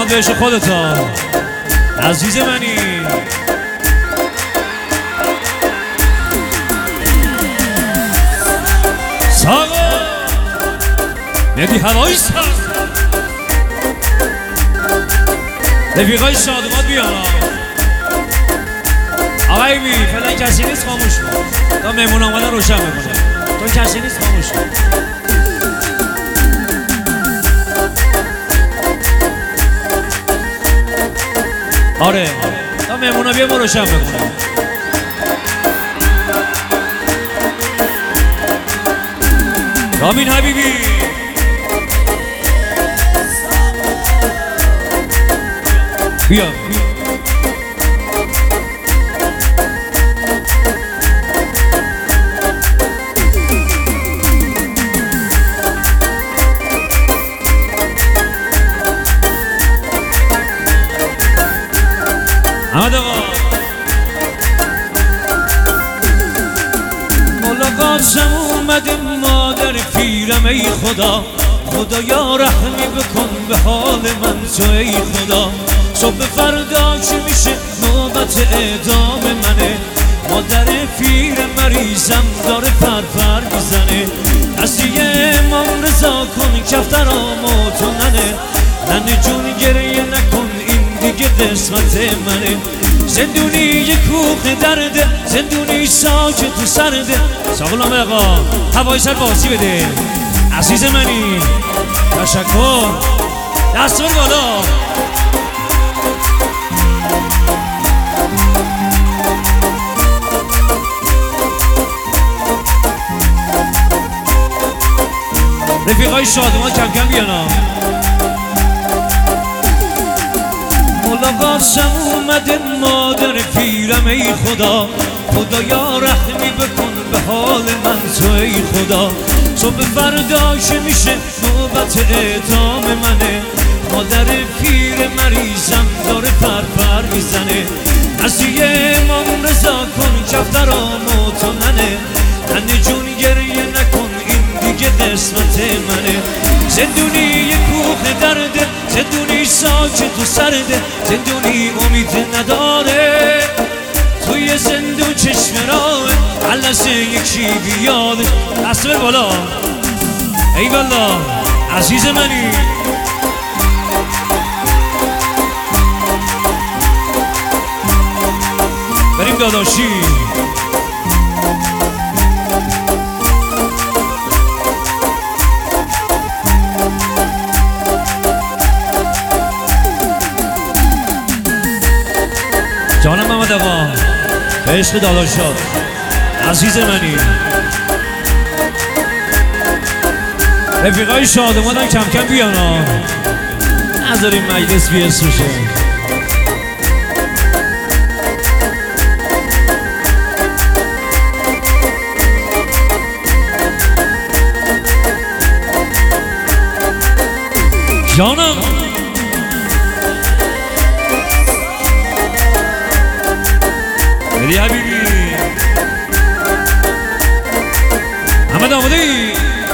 داماد بهش خودتا عزیز منی ساقا ندی هوایی ساز رفیقای شادمات بیان آقای بی فعلا کسی نیست خاموش کن تا مهمون آمدن روشن بکنه تو کسی نیست خاموش کن آره تا مهمون ها بیا ما روشن بکنه رامین حبیبی بیا احمد آقا ملاقاتم اومده مادر پیرم ای خدا خدایا رحمی بکن به حال من تو ای خدا صبح فردا که میشه نوبت اعدام منه مادر پیر مریضم داره فرفر میزنه دستی امام رضا کن کفترامو تو ننه جون گریه نکن این دیگه قسمت منه زندونی یه کوخ درده زندونی ساکت تو سرده ساقلام آقا هوای سر بازی بده عزیز منی تشکر دست بر بالا رفیقای شادمان کم کم بیانا ملاقاتم اومده مادر پیرم ای خدا خدایا رحمی بکن به حال من تو ای خدا صبح فردا که میشه نوبت اعدام منه مادر پیر مریضم داره فرفر میزنه نزدی امام رضا کن کفترامو تو ننه جون گریه نکن این دیگه قسمت منه زندونی یه کوخ درده زندونی ساکت تو سرده زندونی امید نداره توی زندون چشم راه علسه یکی بیاده دست بر بالا ای والا عزیز منی بریم داداشی جانم محمد آقا به عشق داداشات عزیز منی رفیقای شادمانم کم کم بیانا نذاریم مجلس بیسوشه جانم مهدی حبیبی احمد آماده‌ای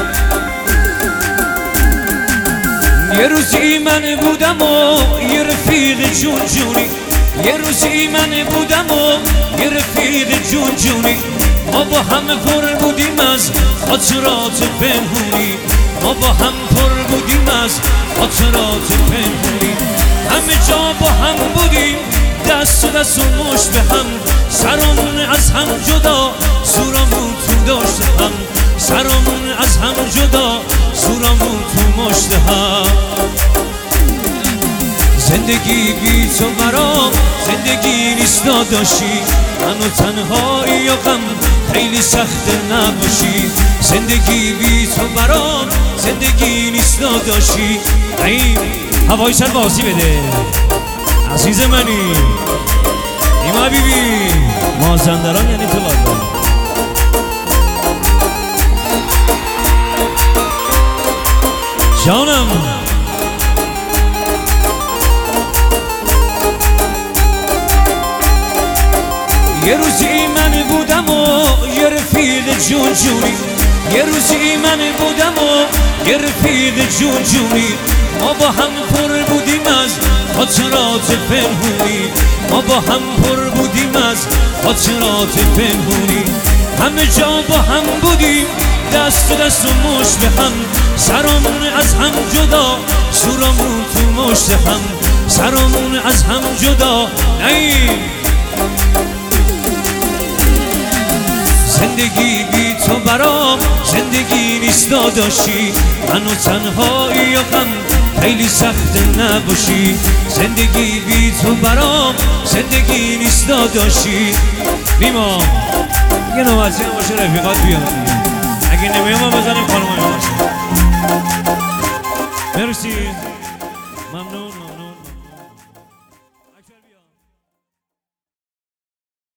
یه روزی من بودم و یه رفیق جون جونی یه روزی من بودم و یه رفیق جون جونی ما با هم پر بودیم از خاطرات پنهونی ما با هم پر بودیم از خاطرات پنهونی همه جا با هم بودیم دست و دست و مشت به هم سرمون از هم جدا زورمون تو داشت هم سرمون از هم جدا زورمون تو مشت هم زندگی بی تو برام زندگی نیست داداشی من و تنهایی و غم خیلی سخت نباشی زندگی بی تو برام زندگی نیست داداشی این هوای سر بازی بده عزیز منی ایما بیبی مازندران یعنی تو لالا جانم یه روزی من بودم و یه رفیق جون جونی یه روزی من بودم و یه رفیق جون جونی ما با هم پر بودیم از خاطرات پنهونی، ما با هم پر بودیم از خاطرات پنهونی، همه جا با هم بودیم دست تو دست و مشت به هم، سرامون از هم جدا سورامون تو مشت هم، سرامون از هم جدا نیم. زندگی بی تو برام زندگی نیست داداشی، من و تنهایی و غم خیلی سخت نباشی، زندگی بی تو برام زندگی نیست داداشی. نیما یه نوازی هم باشه رفیقات بیان دیگه، اگه نمیام ما بزنیم خانم های باشه. مرسی.